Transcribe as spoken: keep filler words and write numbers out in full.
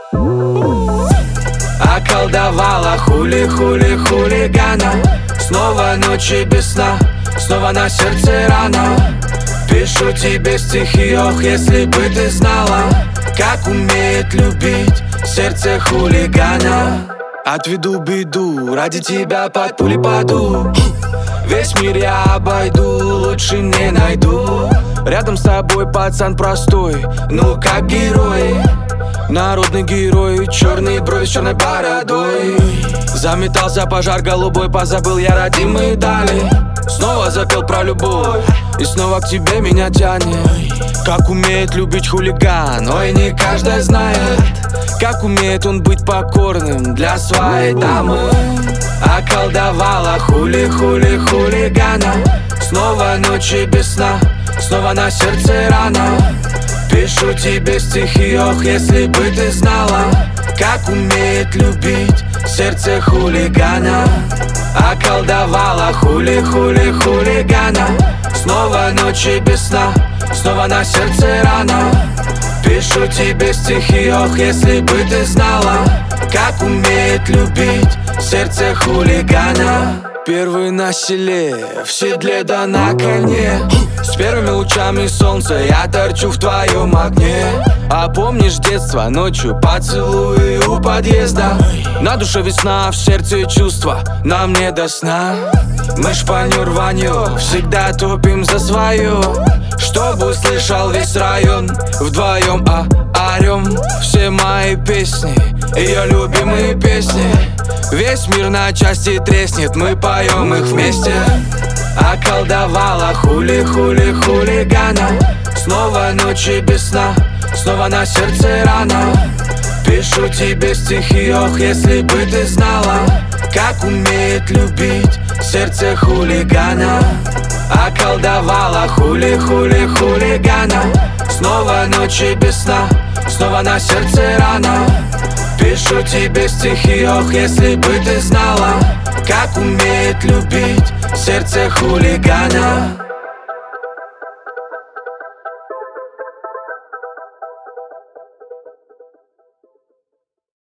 Околдовала хули-хули хулигана. Снова ночи без сна, снова на сердце рана. Пишу тебе стихи, ох, если бы ты знала, как умеет любить сердце хулигана. Отведу беду, ради тебя под пули паду. Весь мир я обойду, лучше не найду. Рядом с тобой пацан простой, ну как герой. Народный герой, черные брови с черной бородой. Заметался пожар голубой, позабыл я родимые дали. Снова запел про любовь, и снова к тебе меня тянет. Как умеет любить хулиган, ой, не каждый знает. Как умеет он быть покорным для своей дамы. Околдовала хули-хули хулигана. Снова ночи без сна, снова на сердце рана. Пишу тебе стихи, ох, если бы ты знала, как умеет любить сердце хулигана. Околдовала хули-хули хулигана. Снова ночи без сна, снова на сердце рана. Пишу тебе стихи, ох, если бы ты знала, как умеет любить сердце хулигана. Первый на селе, в седле да на коне. С первыми лучами солнца я торчу в твоем огне. А помнишь детство, ночью поцелуи у подъезда. На душе весна, в сердце чувства, нам не до сна. Мы шпаню рванем, всегда топим за свое, чтобы услышал весь район. Вдвоем а орем все мои песни, ее любимые песни. Весь мир на части треснет, мы поем их вместе. Околдовала хули-хули хулигана. Снова ночи без сна, снова на сердце рана. Пишу тебе стихи, ох, если бы ты знала, как умеет любить сердце хулигана. Околдовала хули-хули хулигана. Снова ночи без сна, снова на сердце рана. Пишу тебе стихи, ох, если бы ты знала, как умеет любить сердце хулигана.